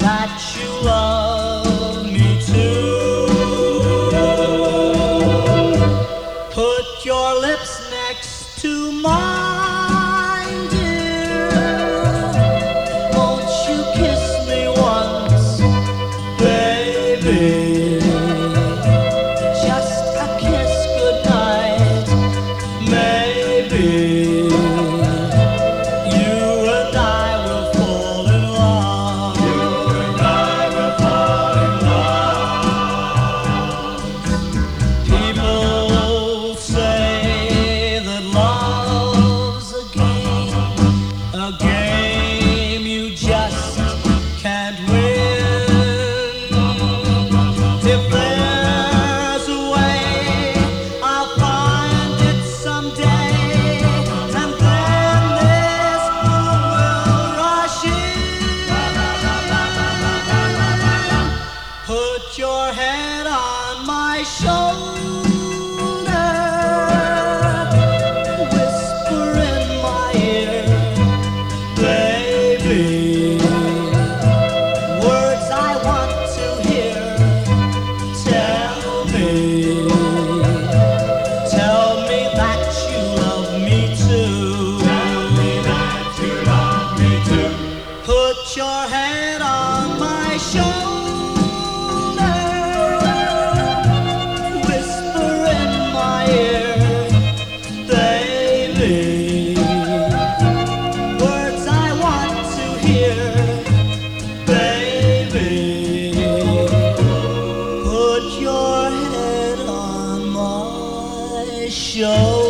that you love me too. Put your lips next to mine, dear. Won't you kiss me once, baby? Just a kiss goodnight, maybe. A game you just can't win. If there's a way, I'll find it someday, and then this moon will rush in. Put your head on my shoulder. Words I want to hear. Tell me that you love me too. Tell me that you love me too. Put your head on my shoulder. Whisper in my ear, baby. Words I want to hear. Put your head on my shoulder.